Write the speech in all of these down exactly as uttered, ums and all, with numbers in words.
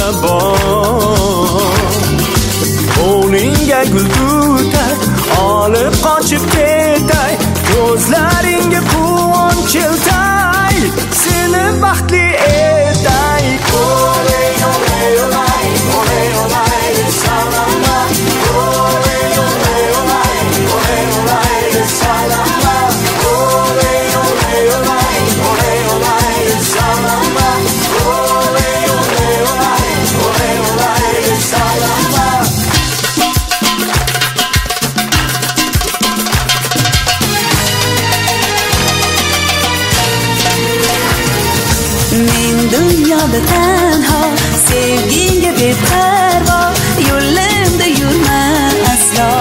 bor. Qo'lingga gul tutar, olib qochib ketay, ko'zlaringga quvonch eltay, seni baxtli etay. Oley oley oley, oley oley salama. Oley oley oley, oley oley salama. Oley oley oley, oley oley salama. Oley oley oley, oley oley salama. Men dunyoda tanho, sevgiga beparvo, yo'limda yurma aslo.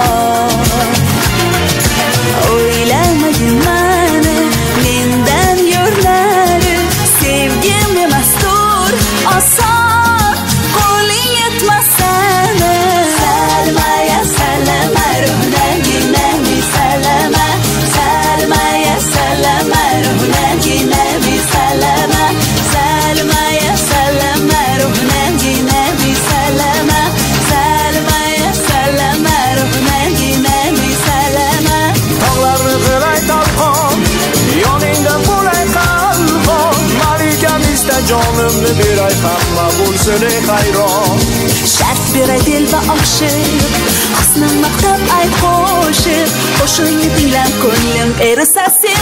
O'ylamagin mani, mendan yo'llari, sevgim emasdur oson, qo'ling yetmas sana. Salma ya salama, ruhingga salama. Salma ya salama, ruhingga salama. Salma ya salama, ruhingga salama. Salma ya salama, ruhingga salama. Tog'larni g'ilay talqon, yoningda bo'lay qalqon, malikamizda jonimni beray, hamma bo'lsin hayron. Shart beray dilba oshib, husnim maqtab ayt qo'shib, qo'shig'ingni tinglab ko'nglim erisa sen